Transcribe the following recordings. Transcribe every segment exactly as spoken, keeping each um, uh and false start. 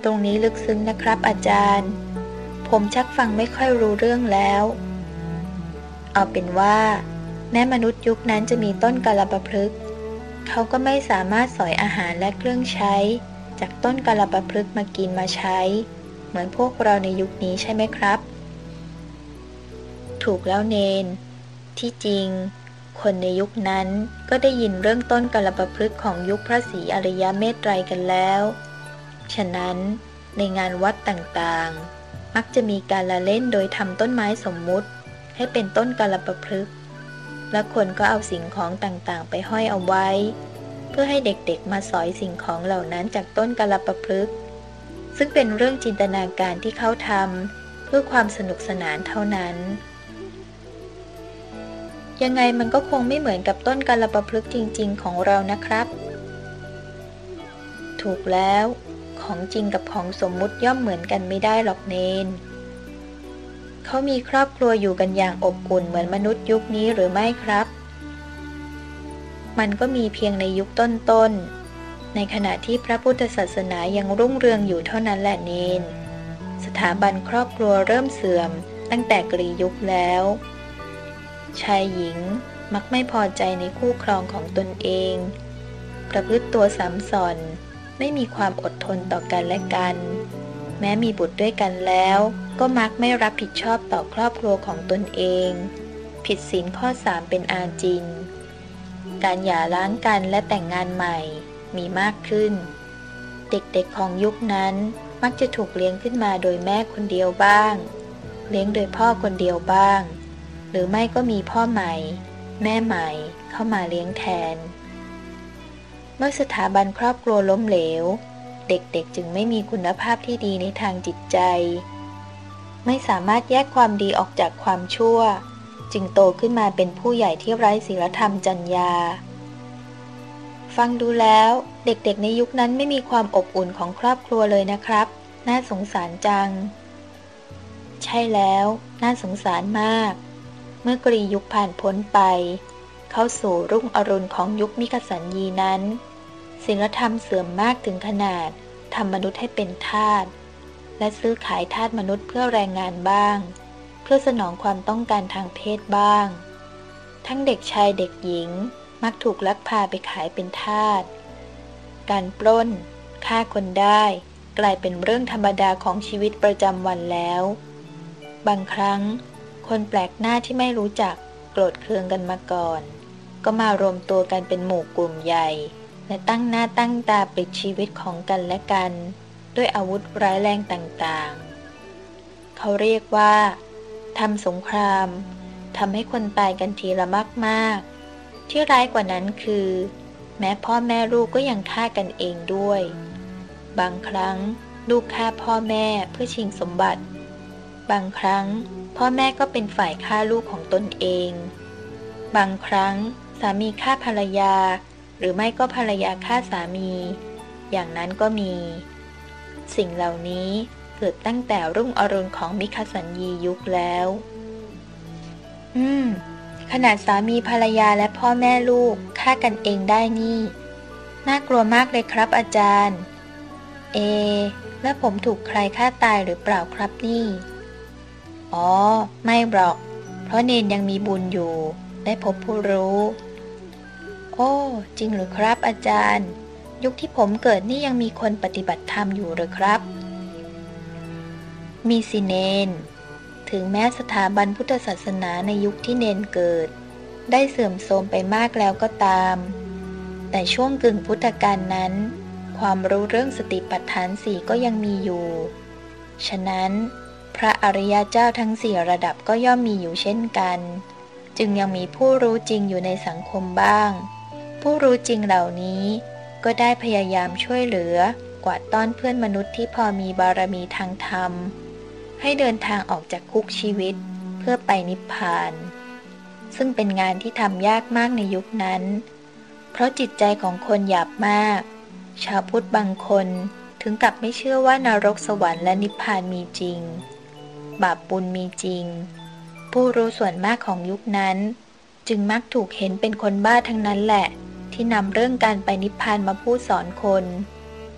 ตรงนี้ลึกซึ้งนะครับอาจารย์ผมชักฟังไม่ค่อยรู้เรื่องแล้วเอาเป็นว่าแม้มนุษย์ยุคนั้นจะมีต้นกาลปพฤกษ์เขาก็ไม่สามารถสอยอาหารและเครื่องใช้จากต้นกาลปพฤกษ์มากินมาใช้เหมือนพวกเราในยุคนี้ใช่ไหมครับถูกแล้วเนนที่จริงคนในยุคนั้นก็ได้ยินเรื่องต้นกาลปพฤกษ์ของยุคพระศรีอริยเมตไตรกันแล้วฉะนั้นในงานวัดต่างๆมักจะมีการละเล่นโดยทำต้นไม้สมมุติให้เป็นต้นกาลปพฤกษ์และคนก็เอาสิ่งของต่างๆไปห้อยเอาไว้เพื่อให้เด็กๆมาสอยสิ่งของเหล่านั้นจากต้นกาลปพฤกษ์ซึ่งเป็นเรื่องจินตนาการที่เขาทำเพื่อความสนุกสนานเท่านั้นยังไงมันก็คงไม่เหมือนกับต้นกาลปพฤกษ์จริงๆของเรานะครับถูกแล้วของจริงกับของสมมุติย่อมเหมือนกันไม่ได้หรอกเนนเขามีครอบครัวอยู่กันอย่างอบอุ่นเหมือนมนุษย์ยุคนี้หรือไม่ครับมันก็มีเพียงในยุคต้นๆในขณะที่พระพุทธศาสนายังรุ่งเรืองอยู่เท่านั้นแหละเนนสถาบันครอบครัวเริ่มเสื่อมตั้งแต่กรียุคแล้วชายหญิงมักไม่พอใจในคู่ครองของตนเองประพฤติตัวสัมสอนไม่มีความอดทนต่อกันและกันแม้มีบุตรด้วยกันแล้วก็มักไม่รับผิดชอบต่อครอบครัวของตนเองผิดศีลข้อสามเป็นอาจินการหย่าร้างกันและแต่งงานใหม่มีมากขึ้นเด็กๆของยุคนั้นมักจะถูกเลี้ยงขึ้นมาโดยแม่คนเดียวบ้างเลี้ยงโดยพ่อคนเดียวบ้างหรือไม่ก็มีพ่อใหม่แม่ใหม่เข้ามาเลี้ยงแทนเมื่อสถาบันครอบครัวล้มเหลวเด็กๆจึงไม่มีคุณภาพที่ดีในทางจิตใจไม่สามารถแยกความดีออกจากความชั่วจึงโตขึ้นมาเป็นผู้ใหญ่ที่ไร้ศีลธรรมจรรยาฟังดูแล้วเด็กๆในยุคนั้นไม่มีความอบอุ่นของครอบครัวเลยนะครับน่าสงสารจังใช่แล้วน่าสงสารมากเมื่อกรียุคผ่านพ้นไปเข้าสู่รุ่งอรุณของยุคมิคสัญญีนั้นศีลธรรมเสื่อมมากถึงขนาดทำมนุษย์ให้เป็นทาสและซื้อขายทาสมนุษย์เพื่อแรงงานบ้างเพื่อสนองความต้องการทางเพศบ้างทั้งเด็กชายเด็กหญิงมักถูกลักพาไปขายเป็นทาสการปล้นฆ่าคนได้กลายเป็นเรื่องธรรมดาของชีวิตประจำวันแล้วบางครั้งคนแปลกหน้าที่ไม่รู้จักโกรธเคืองกันมาก่อนก็มารวมตัวกันเป็นหมู่กลุ่มใหญ่และตั้งหน้าตั้งตาปลิดชีวิตของกันและกันด้วยอาวุธร้ายแรงต่างๆเขาเรียกว่าทำสงครามทำให้คนตายกันทีละมากๆที่ร้ายกว่านั้นคือแม้พ่อแม่ลูกก็ยังฆ่ากันเองด้วยบางครั้งลูกฆ่าพ่อแม่เพื่อชิงสมบัติบางครั้งพ่อแม่ก็เป็นฝ่ายฆ่าลูกของตนเองบางครั้งสามีฆ่าภรรยาหรือไม่ก็ภรรยาฆ่าสามีอย่างนั้นก็มีสิ่งเหล่านี้เกิดตั้งแต่รุ่งอรุณของมิคสัญญียุคแล้วอืมขนาดสามีภรรยาและพ่อแม่ลูกฆ่ากันเองได้นี่น่ากลัวมากเลยครับอาจารย์เอแล้วผมถูกใครฆ่าตายหรือเปล่าครับนี่อ๋อไม่หรอกเพราะเนนยังมีบุญอยู่ได้พบผู้รู้โอ้จริงหรือครับอาจารย์ยุคที่ผมเกิดนี่ยังมีคนปฏิบัติธรรมอยู่หรือครับมีสิเนนถึงแม้สถาบันพุทธศาสนาในยุคที่เนนเกิดได้เสื่อมโทรมไปมากแล้วก็ตามแต่ช่วงกึ่งพุทธกาลนั้นความรู้เรื่องสติปัฏฐานสี่ก็ยังมีอยู่ฉะนั้นพระอริยเจ้าทั้งสี่ระดับก็ย่อมมีอยู่เช่นกันจึงยังมีผู้รู้จริงอยู่ในสังคมบ้างผู้รู้จริงเหล่านี้ก็ได้พยายามช่วยเหลือกวาดต้อนเพื่อนมนุษย์ที่พอมีบารมีทางธรรมให้เดินทางออกจากคุกชีวิตเพื่อไปนิพพานซึ่งเป็นงานที่ทำยากมากในยุคนั้นเพราะจิตใจของคนหยาบมากชาวพุทธบางคนถึงกับไม่เชื่อว่านรกสวรรค์และนิพพานมีจริงบาปบุญมีจริงผู้รู้ส่วนมากของยุคนั้นจึงมักถูกเห็นเป็นคนบ้าทั้งนั้นแหละที่นำเรื่องการไปนิพพานมาพูดสอนคน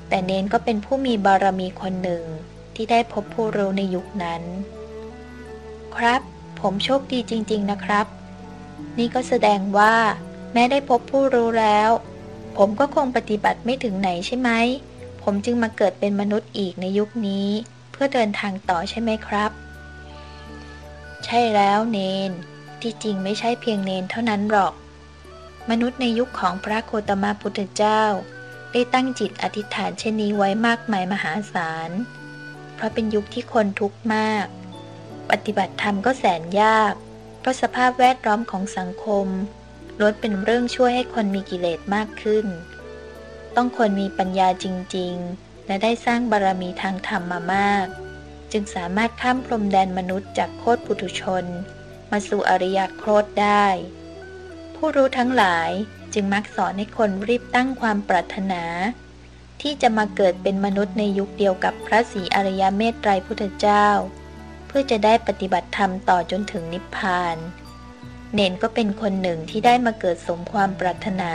แต่เนนก็เป็นผู้มีบารมีคนหนึ่งที่ได้พบผู้รู้ในยุคนั้นครับผมโชคดีจริงๆนะครับนี่ก็แสดงว่าแม้ได้พบผู้รู้แล้วผมก็คงปฏิบัติไม่ถึงไหนใช่ไหมผมจึงมาเกิดเป็นมนุษย์อีกในยุคนี้เพื่อเดินทางต่อใช่ไหมครับใช่แล้วเนนที่จริงไม่ใช่เพียงเนนเท่านั้นหรอกมนุษย์ในยุคของพระโคตมพุทธเจ้าได้ตั้งจิตอธิษฐานเช่นนี้ไว้มากมายมหาศาลเพราะเป็นยุคที่คนทุกข์มากปฏิบัติธรรมก็แสนยากเพราะสภาพแวดล้อมของสังคมล้วนเป็นเรื่องช่วยให้คนมีกิเลสมากขึ้นต้องคนมีปัญญาจริงๆและได้สร้างบารมีทางธรรมมามากจึงสามารถข้ามพรมแดนมนุษย์จากโคตรปุถุชนมาสู่อริยโคตรได้ผู้รู้ทั้งหลายจึงมักสอนให้คนรีบตั้งความปรารถนาที่จะมาเกิดเป็นมนุษย์ในยุคเดียวกับพระศรีอริยเมตไตรพุทธเจ้าเพื่อจะได้ปฏิบัติธรรมต่อจนถึงนิพพานเนนก็เป็นคนหนึ่งที่ได้มาเกิดสมความปรารถนา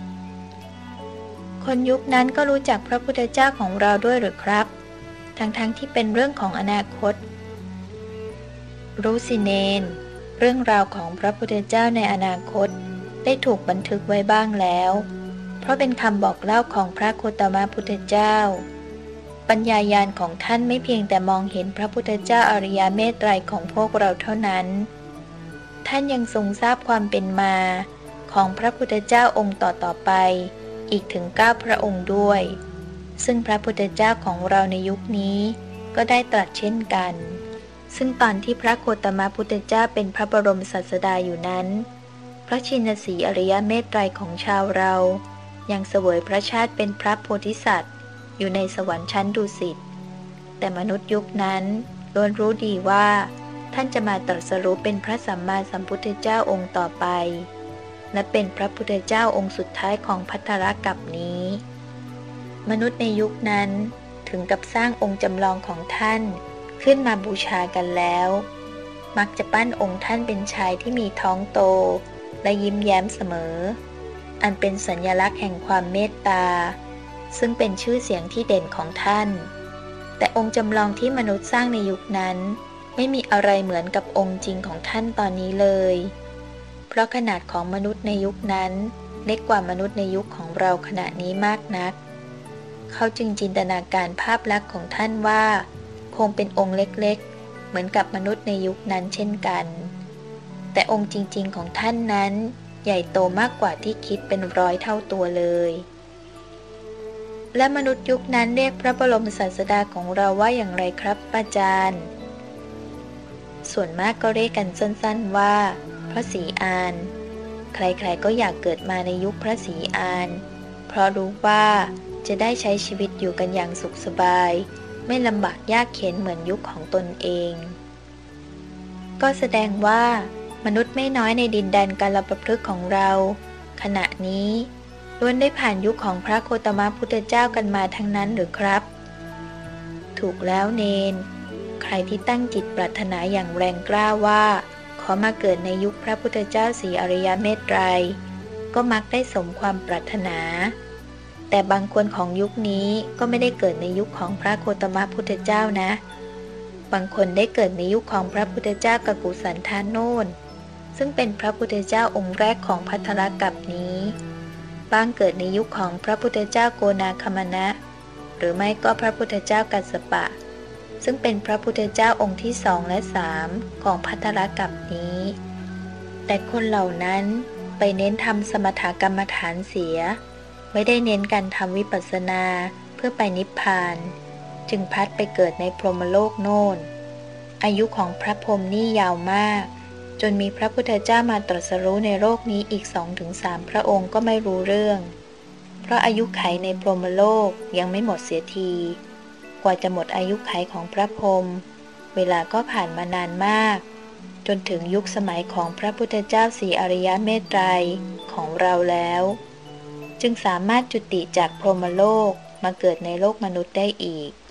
คนยุคนั้นก็รู้จักพระพุทธเจ้าของเราด้วยหรือครับทั้งๆ ท, ที่เป็นเรื่องของอนาคตรู้สิเนนเรื่องราวของพระพุทธเจ้าในอนาคตได้ถูกบันทึกไว้บ้างแล้วเพราะเป็นคำบอกเล่าของพระโคตมพุทธเจ้าปัญญาญาณของท่านไม่เพียงแต่มองเห็นพระพุทธเจ้าอริยเมตไตรของพวกเราเท่านั้นท่านยังทรงทราบความเป็นมาของพระพุทธเจ้าองค์ต่อๆไปอีกถึงเก้าพระองค์ด้วยซึ่งพระพุทธเจ้าของเราในยุคนี้ก็ได้ตรัสเช่นกันซึ่งตอนที่พระโคตมพุทธเจ้าเป็นพระบรมศาสดาอยู่นั้นพระชินสีห์อริยเมตไตรของชาวเรายังเสวยพระชาติเป็นพระโพธิสัตว์อยู่ในสวรรค์ชั้นดุสิตแต่มนุษย์ยุคนั้นล้วนรู้ดีว่าท่านจะมาตรัสรู้เป็นพระสัมมาสัมพุทธเจ้าองค์ต่อไปและเป็นพระพุทธเจ้าองค์สุดท้ายของภัททรกัปนี้มนุษย์ในยุคนั้นถึงกับสร้างองค์จำลองของท่านขึ้นมาบูชากันแล้วมักจะปั้นองค์ท่านเป็นชายที่มีท้องโตและยิ้มแย้มเสมออันเป็นสัญลักษณ์แห่งความเมตตาซึ่งเป็นชื่อเสียงที่เด่นของท่านแต่องค์จำลองที่มนุษย์สร้างในยุคนั้นไม่มีอะไรเหมือนกับองค์จริงของท่านตอนนี้เลยเพราะขนาดของมนุษย์ในยุคนั้นเล็กกว่ามนุษย์ในยุคของเราขณะนี้มากนักเขาจึงจินตนาการภาพลักษณ์ของท่านว่าคงเป็นองค์เล็กๆเหมือนกับมนุษย์ในยุคนั้นเช่นกันแต่องค์จริงๆของท่านนั้นใหญ่โตมากกว่าที่คิดเป็นร้อยเท่าตัวเลยและมนุษย์ยุคนั้นเรียกพระบรมศาสดาของเราว่าอย่างไรครับอาจารย์ส่วนมากก็เรียกกันสั้นๆว่าพระศรีอานใครๆก็อยากเกิดมาในยุคพระศรีอานเพราะรู้ว่าจะได้ใช้ชีวิตอยู่กันอย่างสุขสบายไม่ลำบากยากเข็ญเหมือนยุคของตนเองก็แสดงว่ามนุษย์ไม่น้อยในดินแดนกาลปฤกษ์ของเราขณะนี้ล้วนได้ผ่านยุคของพระโคตมพุทธเจ้ากันมาทั้งนั้นหรือครับถูกแล้วเนนใครที่ตั้งจิตปรารถนาอย่างแรงกล้าว่าขอมาเกิดในยุคพระพุทธเจ้าศรีอริยเมตไตรก็มักได้สมความปรารถนาแต่บางคนของยุคนี้ก็ไม่ได้เกิดในยุคของพระโคตมพุทธเจ้านะบางคนได้เกิดในยุคของพระพุทธเจ้ากกุสันธานโนนซึ่งเป็นพระพุทธเจ้าองค์แรกของภัททรกัปนี้บางเกิดในยุคของพระพุทธเจ้าโกนาคมนะหรือไม่ก็พระพุทธเจ้ากัสสปะซึ่งเป็นพระพุทธเจ้าองค์ที่สองและสามของภัททรกัปนี้แต่คนเหล่านั้นไปเน้นทำสมถกรรมฐานเสียไม่ได้เน้นการทำวิปัสสนาเพื่อไปนิพพานจึงพลัดไปเกิดในพรหมโลกโน่นอายุของพระพรหมนี่ยาวมากจนมีพระพุทธเจ้ามาตรัสรู้ในโลกนี้อีก สองถึงสาม พระองค์ก็ไม่รู้เรื่องเพราะอายุไขในพรหมโลกยังไม่หมดเสียทีกว่าจะหมดอายุไขของพระพรหมเวลาก็ผ่านมานานมากจนถึงยุคสมัยของพระพุทธเจ้าศรีอริยเมตไตรของเราแล้วจึงสามารถจุติจากพรหมโลกมาเกิดในโลกมนุษย์ได้อีก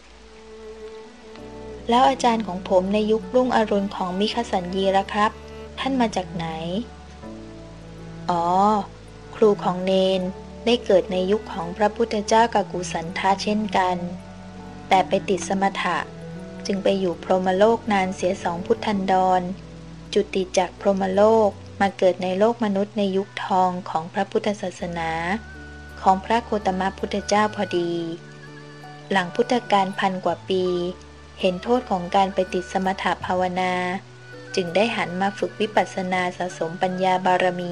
แล้วอาจารย์ของผมในยุครุ่งอรุณของมิคสัญญีล่ะครับท่านมาจากไหนอ๋อครูของเนนได้เกิดในยุคของพระพุทธเจ้ากักุสันทะเช่นกันแต่ไปติดสมถะจึงไปอยู่พรหมโลกนานเสียสองพุทธันดรจุติจากพรหมโลกมาเกิดในโลกมนุษย์ในยุคทองของพระพุทธศาสนาของพระโคตมพุทธเจ้าพอดีหลังพุทธกาลพันกว่าปีเห็นโทษของการไปติดสมถะภาวนาจึงได้หันมาฝึกวิปัสสนาสะสมปัญญาบารมี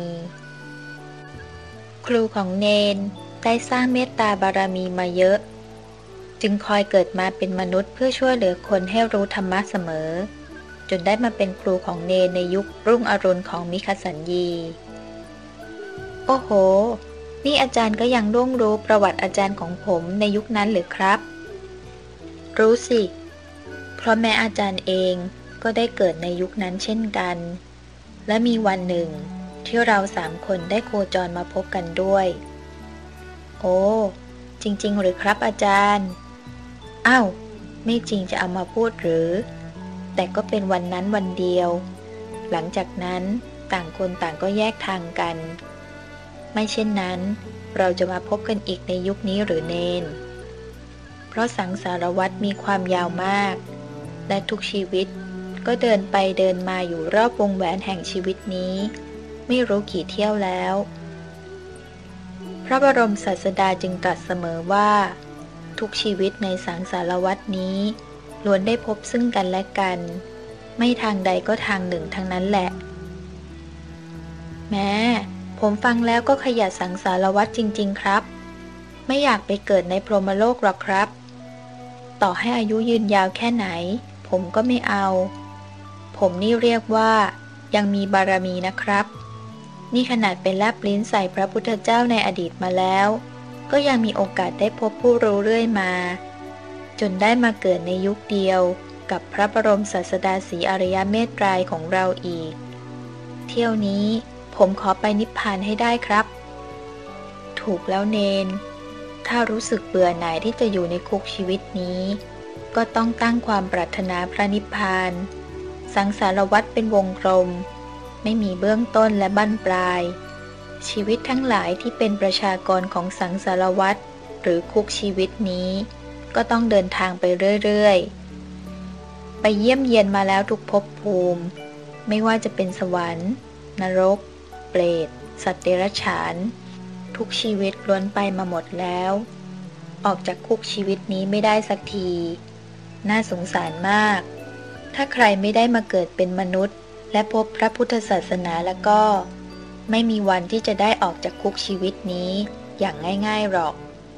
ครูของเนนได้สร้างเมตตาบารมีมาเยอะจึงคอยเกิดมาเป็นมนุษย์เพื่อช่วยเหลือคนให้รู้ธรรมะเสมอจนได้มาเป็นครูของเนนในยุครุ่งอรุณของมิคสัญญีโอ้โหนี่อาจารย์ก็ยังร่วงรู้ประวัติอาจารย์ของผมในยุคนั้นหรือครับรู้สิเพราะแม่อาจารย์เองก็ได้เกิดในยุคนั้นเช่นกันและมีวันหนึ่งที่เราสามคนได้โคจรมาพบกันด้วยโอ้จริงๆหรือครับอาจารย์อ้าวไม่จริงจะเอามาพูดหรือแต่ก็เป็นวันนั้นวันเดียวหลังจากนั้นต่างคนต่างก็แยกทางกันไม่เช่นนั้นเราจะมาพบกันอีกในยุคนี้หรือเนนเพราะสังสารวัฏมีความยาวมากและทุกชีวิตก็เดินไปเดินมาอยู่รอบวงแหวนแห่งชีวิตนี้ไม่รู้กี่เที่ยวแล้วพระบรมศาสดาจึงตรัสเสมอว่าทุกชีวิตในสังสารวัฏนี้ล้วนได้พบซึ่งกันและกันไม่ทางใดก็ทางหนึ่งทั้งนั้นแหละแม้ผมฟังแล้วก็ขยะสังสารวัฏจริงๆครับไม่อยากไปเกิดในพรหมโลกหรอกครับต่อให้อายุยืนยาวแค่ไหนผมก็ไม่เอาผมนี่เรียกว่ายังมีบารมีนะครับนี่ขนาดเป็นแลบลิ้นใส่พระพุทธเจ้าในอดีตมาแล้วก็ยังมีโอกาสได้พบผู้รู้เรื่อยมาจนได้มาเกิดในยุคเดียวกับพระบรมศาสดาศรีอริยเมตไตรของเราอีกเที่ยวนี้ผมขอไปนิพพานให้ได้ครับถูกแล้วเนนถ้ารู้สึกเบื่อหน่ายที่จะอยู่ในคุกชีวิตนี้ก็ต้องตั้งความปรารถนาพระนิพพานสังสารวัฏเป็นวงกลมไม่มีเบื้องต้นและบั้นปลายชีวิตทั้งหลายที่เป็นประชากรของสังสารวัฏหรือคุกชีวิตนี้ก็ต้องเดินทางไปเรื่อยๆไปเยี่ยมเยียนมาแล้วทุกภพภูมิไม่ว่าจะเป็นสวรรค์นรกเปรตสัตว์เดรัจฉานทุกชีวิตล้วนไปมาหมดแล้วออกจากคุกชีวิตนี้ไม่ได้สักทีน่าสงสารมากถ้าใครไม่ได้มาเกิดเป็นมนุษย์และพบพระพุทธศาสนาแล้วก็ไม่มีวันที่จะได้ออกจากคุกชีวิตนี้อย่างง่ายๆหรอก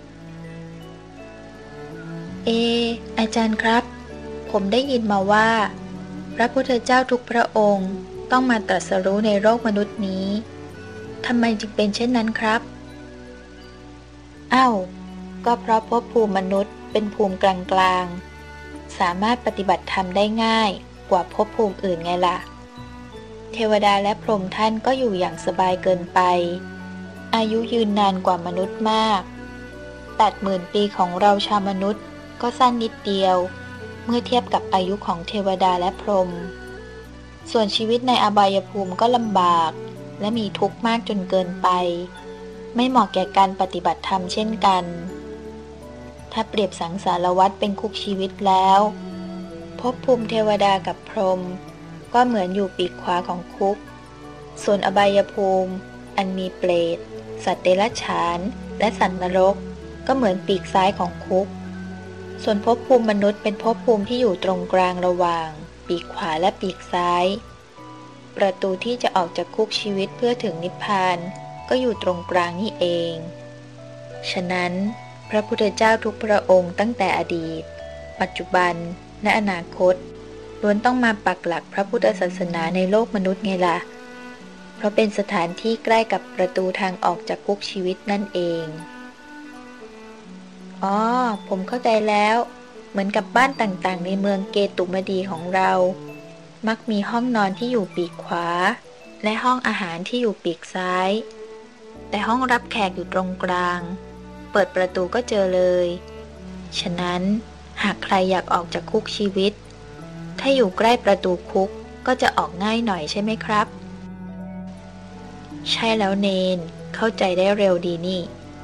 เออาจารย์ครับผมได้ยินมาว่าพระพุทธเจ้าทุกพระองค์ต้องมาตรัสรู้ในโลกมนุษย์นี้ทำไมจึงเป็นเช่นนั้นครับอ้าวก็เพราะภพภูมิมนุษย์เป็นภูมิกลางๆสามารถปฏิบัติธรรมได้ง่ายกว่าภพภูมิอื่นไงล่ะเทวดาและพรหมท่านก็อยู่อย่างสบายเกินไปอายุยืนนานกว่ามนุษย์มากแปดหมื่นปีของเราชาวมนุษย์ก็สั้นนิดเดียวเมื่อเทียบกับอายุของเทวดาและพรหมส่วนชีวิตในอบายภูมิก็ลำบากและมีทุกข์มากจนเกินไปไม่เหมาะแก่การปฏิบัติธรรมเช่นกันถ้าเปรียบสังสารวัฏเป็นคุกชีวิตแล้วภพภูมิเทวดากับพรหมก็เหมือนอยู่ปีกขวาของคุกส่วนอบายภูมิอันมีเปรตสัตว์เดรัจฉานและสัตว์นรกก็เหมือนปีกซ้ายของคุกส่วนภพภูมิมนุษย์เป็นภพภูมิที่อยู่ตรงกลางระหว่างปีกขวาและปีกซ้ายประตูที่จะออกจากคุกชีวิตเพื่อถึงนิพพานก็อยู่ตรงกลางนี่เองฉะนั้นพระพุทธเจ้าทุกพระองค์ตั้งแต่อดีตปัจจุบันและอนาคตล้วนต้องมาปักหลักพระพุทธศาสนาในโลกมนุษย์ไงล่ะเพราะเป็นสถานที่ใกล้กับประตูทางออกจากคุกชีวิตนั่นเองอ๋อผมเข้าใจแล้วเหมือนกับบ้านต่างๆในเมืองเกตุมดีของเรามักมีห้องนอนที่อยู่ปีกขวาและห้องอาหารที่อยู่ปีกซ้ายแต่ห้องรับแขกอยู่ตรงกลางเปิดประตูก็เจอเลยฉะนั้นหากใครอยากออกจากคุกชีวิตถ้าอยู่ใกล้ประตูคุกก็จะออกง่ายหน่อยใช่ไหมครับใช่แล้วเนนเข้าใจได้เร็วดีนี่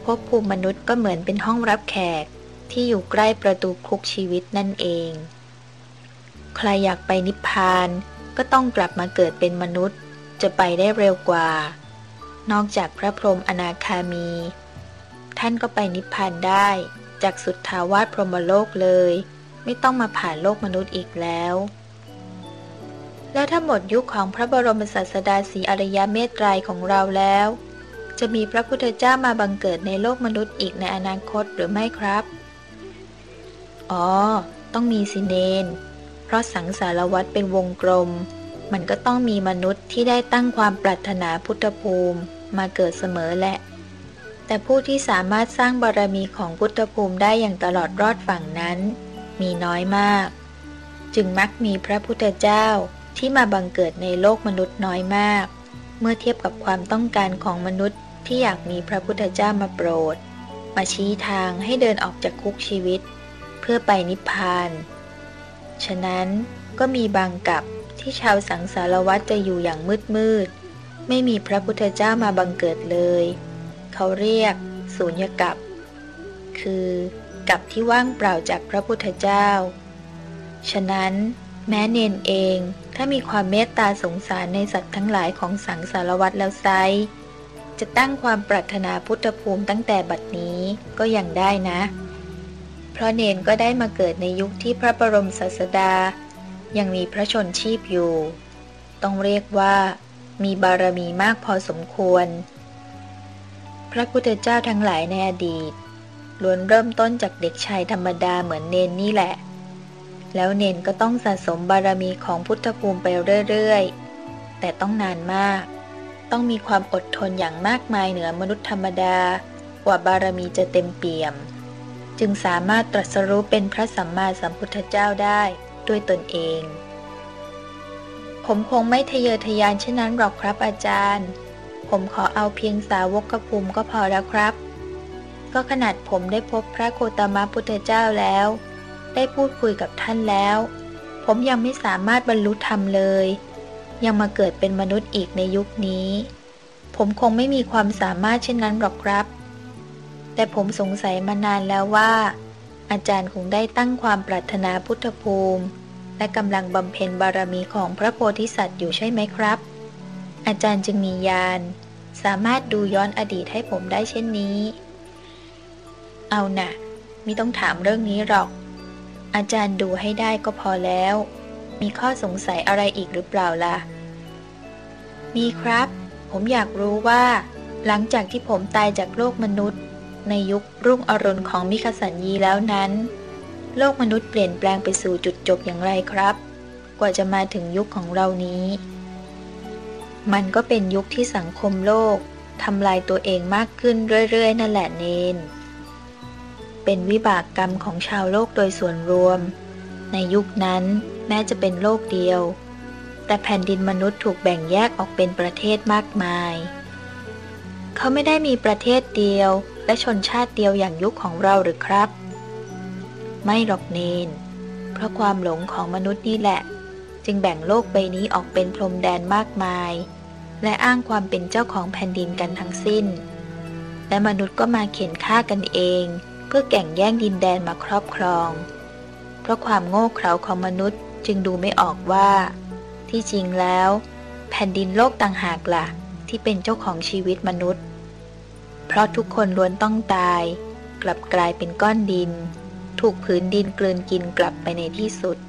ภพภูมิมนุษย์ก็เหมือนเป็นห้องรับแขกที่อยู่ใกล้ประตูคุกชีวิตนั่นเองใครอยากไปนิพพานก็ต้องกลับมาเกิดเป็นมนุษย์จะไปได้เร็วกว่านอกจากพระพรหมอนาคามีท่านก็ไปนิพพานได้จากสุทธาวาสพรหมโลกเลยไม่ต้องมาผ่านโลกมนุษย์อีกแล้วแล้วถ้าหมดยุคของพระบรมศาสดาศรีอริยเมตไตรของเราแล้วจะมีพระพุทธเจ้ามาบังเกิดในโลกมนุษย์อีกในอนาคตหรือไม่ครับอ๋อต้องมีสิเนนเพราะสังสารวัฏเป็นวงกลมมันก็ต้องมีมนุษย์ที่ได้ตั้งความปรารถนาพุทธภูมิมาเกิดเสมอแหละแต่ผู้ที่สามารถสร้างบารมีของพุทธภูมิได้อย่างตลอดรอดฝั่งนั้นมีน้อยมากจึงมักมีพระพุทธเจ้าที่มาบังเกิดในโลกมนุษย์น้อยมากเมื่อเทียบกับความต้องการของมนุษย์ที่อยากมีพระพุทธเจ้ามาโปรดมาชี้ทางให้เดินออกจากคุกชีวิตเพื่อไปนิพพานฉะนั้นก็มีบางกับที่ชาวสังสารวัฏจะอยู่อย่างมืดมืดไม่มีพระพุทธเจ้ามาบังเกิดเลยเขาเรียกสูญญกัปคือกัปที่ว่างเปล่าจากพระพุทธเจ้าฉะนั้นแม้เนนเองถ้ามีความเมตตาสงสารในสัตว์ทั้งหลายของสังสารวัฏแล้วไซร้จะตั้งความปรารถนาพุทธภูมิตั้งแต่บัดนี้ก็ยังได้นะเพราะเนนก็ได้มาเกิดในยุคที่พระบรมศาสดายังมีพระชนชีพอยู่ต้องเรียกว่ามีบารมีมากพอสมควรพระพุทธเจ้าทั้งหลายในอดีตล้วนเริ่มต้นจากเด็กชายธรรมดาเหมือนเนนนี่แหละแล้วเนนก็ต้องสะสมบารมีของพุทธภูมิไปเรื่อยๆแต่ต้องนานมากต้องมีความอดทนอย่างมากมายเหนือมนุษย์ธรรมดากว่าบารมีจะเต็มเปี่ยมจึงสามารถตรัสรู้เป็นพระสัมมาสัมพุทธเจ้าได้ด้วยตนเองผมคงไม่ทะเยอทะยานเช่นนั้นหรอกครับอาจารย์ผมขอเอาเพียงสาวกภูมิก็พอแล้วครับก็ขนาดผมได้พบพระโคตมพุทธเจ้าแล้วได้พูดคุยกับท่านแล้วผมยังไม่สามารถบรรลุธรรมเลยยังมาเกิดเป็นมนุษย์อีกในยุคนี้ผมคงไม่มีความสามารถเช่นนั้นหรอกครับแต่ผมสงสัยมานานแล้วว่าอาจารย์คงได้ตั้งความปรารถนาพุทธภูมิและกำลังบำเพ็ญบารมีของพระโพธิสัตว์อยู่ใช่ไหมครับอาจารย์จึงมีญาณสามารถดูย้อนอดีตให้ผมได้เช่นนี้เอาน่ะมิต้องถามเรื่องนี้หรอกอาจารย์ดูให้ได้ก็พอแล้วมีข้อสงสัยอะไรอีกหรือเปล่าล่ะมีครับผมอยากรู้ว่าหลังจากที่ผมตายจากโลกมนุษย์ในยุครุ่งอรุณของมิคสัญญีแล้วนั้นโลกมนุษย์เปลี่ยนแปลงไปสู่จุดจบอย่างไรครับกว่าจะมาถึงยุคของเรานี้มันก็เป็นยุคที่สังคมโลกทำลายตัวเองมากขึ้นเรื่อยๆนั่นแหละเนนเป็นวิบากกรรมของชาวโลกโดยส่วนรวมในยุคนั้นแม้จะเป็นโลกเดียวแต่แผ่นดินมนุษย์ถูกแบ่งแยกออกเป็นประเทศมากมายเขาไม่ได้มีประเทศเดียวและชนชาติเดียวอย่างยุคของเราหรือครับไม่หรอกเนนเพราะความหลงของมนุษย์นี่แหละจึงแบ่งโลกใบนี้ออกเป็นพรมแดนมากมายและอ้างความเป็นเจ้าของแผ่นดินกันทั้งสิ้นและมนุษย์ก็มาเข็นฆ่ากันเองเพื่อแข่งแย่งดินแดนมาครอบครองเพราะความโง่เขลาของมนุษย์จึงดูไม่ออกว่าที่จริงแล้วแผ่นดินโลกต่างหากล่ะที่เป็นเจ้าของชีวิตมนุษย์เพราะทุกคนล้วนต้องตายกลับกลายเป็นก้อนดินถูกผืนดินกลืนกินกลับไปในที่สุด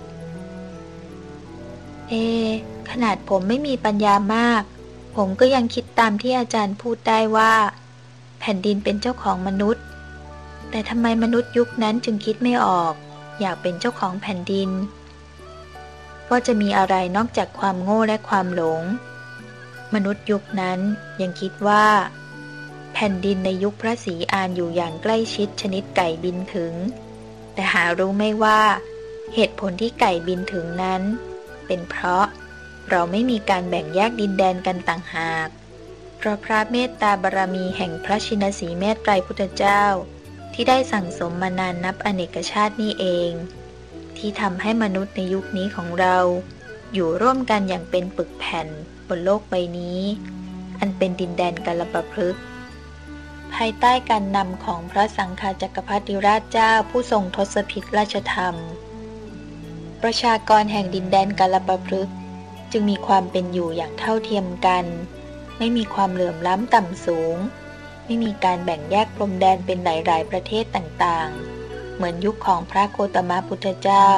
เอขนาดผมไม่มีปัญญามากผมก็ยังคิดตามที่อาจารย์พูดได้ว่าแผ่นดินเป็นเจ้าของมนุษย์แต่ทำไมมนุษย์ยุคนั้นจึงคิดไม่ออกอยากเป็นเจ้าของแผ่นดินว่าจะมีอะไรนอกจากความโง่และความหลงมนุษย์ยุคนั้นยังคิดว่าแผ่นดินในยุคพระศรีอานอยู่อย่างใกล้ชิดชนิดไก่บินถึงแต่หารู้ไม่ว่าเหตุผลที่ไก่บินถึงนั้นเป็นเพราะเราไม่มีการแบ่งแยกดินแดนกันต่างหากเพราะพระเมตตาบารมีแห่งพระชินสีเมตไตรพุทธเจ้าที่ได้สั่งสมมานานนับอเนกชาตินี่เองที่ทำให้มนุษย์ในยุคนี้ของเราอยู่ร่วมกันอย่างเป็นปึกแผ่นบนโลกใบนี้อันเป็นดินแดนกัลปพฤกษ์ภายใต้การนำของพระสังฆาจักรพรรดิราชเจ้าผู้ทรงทศพิธราชธรรมประชากรแห่งดินแดนกาลปพฤกษ์จึงมีความเป็นอยู่อย่างเท่าเทียมกันไม่มีความเหลื่อมล้ำต่ำสูงไม่มีการแบ่งแยกพรมแดนเป็นหลายๆประเทศต่างๆเหมือนยุคของพระโคตมพุทธเจ้า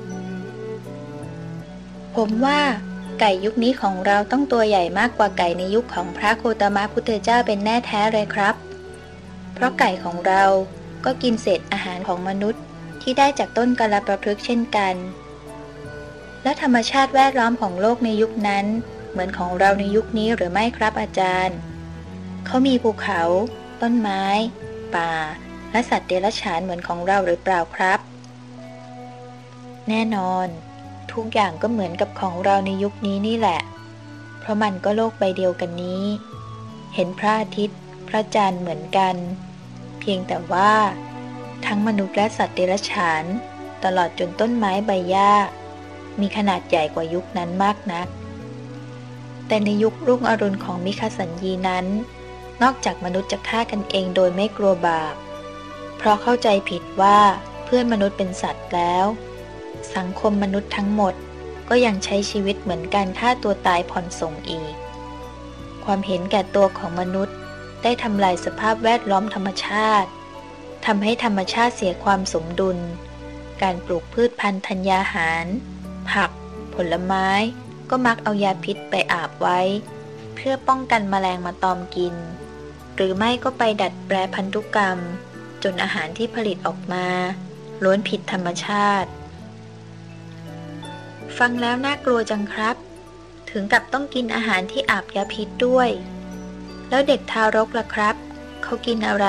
ผมว่าไก่ยุคนี้ของเราต้องตัวใหญ่มากกว่าไก่ในยุคของพระโคตมพุทธเจ้าเป็นแน่แท้เลยครับเพราะไก่ของเราก็กินเศษอาหารของมนุษย์ที่ได้จากต้นกาลปพฤกษ์เช่นกันและธรรมชาติแวดล้อมของโลกในยุคนั้นเหมือนของเราในยุคนี้หรือไม่ครับอาจารย์เขามีภูเขาต้นไม้ป่าและสัตว์เดรัจฉานเหมือนของเราหรือเปล่าครับแน่นอนทุกอย่างก็เหมือนกับของเราในยุคนี้นี่แหละเพราะมันก็โลกใบเดียวกันนี้เห็นพระอาทิตย์พระจันทร์เหมือนกันเพียงแต่ว่าทั้งมนุษย์และสัตว์เดรัจฉานตลอดจนต้นไม้ใบหญ้ามีขนาดใหญ่กว่ายุคนั้นมากนักแต่ในยุครุ่งอรุณของมิคสัญญีนั้นนอกจากมนุษย์จะฆ่ากันเองโดยไม่กลัวบาปเพราะเข้าใจผิดว่าเพื่อนมนุษย์เป็นสัตว์แล้วสังคมมนุษย์ทั้งหมดก็ยังใช้ชีวิตเหมือนการฆ่าตัวตายผ่อนส่งอีกความเห็นแก่ตัวของมนุษย์ได้ทำลายสภาพแวดล้อมธรรมชาติทำให้ธรรมชาติเสียความสมดุลการปลูกพืชพันธุ์ธัญญาหารผักผลไม้ก็มักเอายาพิษไปอาบไว้เพื่อป้องกันแมลงมาตอมกินหรือไม่ก็ไปดัดแปลพันธุกรรมจนอาหารที่ผลิตออกมาล้วนผิดธรรมชาติฟังแล้วน่ากลัวจังครับถึงกับต้องกินอาหารที่อาบยาพิษด้วยแล้วเด็กทารกล่ะครับเขากินอะไร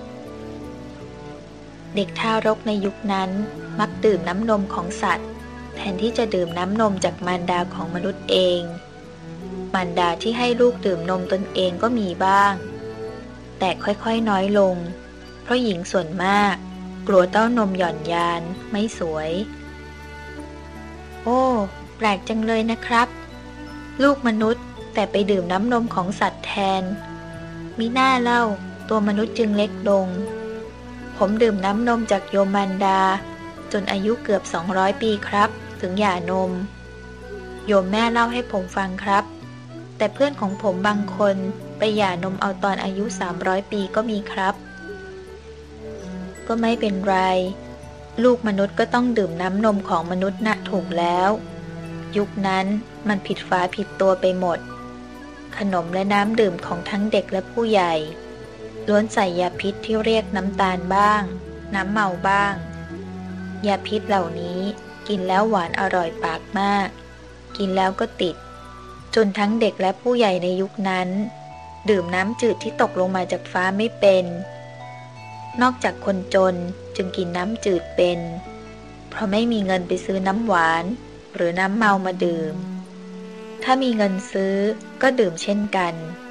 เด็กทารกในยุคนั้นมักดื่มน้ำนมของสัตว์แทนที่จะดื่มน้ำนมจากมารดาของมนุษย์เองมารดาที่ให้ลูกดื่มนมตนเองก็มีบ้างแต่ค่อยๆน้อยลงเพราะหญิงส่วนมากกลัวเต้านมหย่อนยานไม่สวยโอ้แปลกจังเลยนะครับลูกมนุษย์แต่ไปดื่มน้ำนมของสัตว์แทนมิน่าเล่าตัวมนุษย์จึงเล็กลงผมดื่มน้ำนมจากโยมมารดาจนอายุเกือบสองร้อยปีครับถึงหย่านมโยมแม่เล่าให้ผมฟังครับแต่เพื่อนของผมบางคนไปหย่านมเอาตอนอายุสามร้อยปีก็มีครับก็ไม่เป็นไรลูกมนุษย์ก็ต้องดื่มน้ำนมของมนุษย์นะถูกแล้วยุคนั้นมันผิดฝาผิดตัวไปหมดขนมและน้ำดื่มของทั้งเด็กและผู้ใหญ่ล้วนใส่ยาพิษที่เรียกน้ำตาลบ้างน้ำเมาบ้างยาพิษเหล่านี้กินแล้วหวานอร่อยปากมากกินแล้วก็ติดจนทั้งเด็กและผู้ใหญ่ในยุคนั้นดื่มน้ำจืดที่ตกลงมาจากฟ้าไม่เป็นนอกจากคนจนจึงกินน้ำจืดเป็นเพราะไม่มีเงินไปซื้อน้ำหวานหรือน้ำเมามาดื่มถ้ามีเงินซื้อก็ดื่มเช่นกัน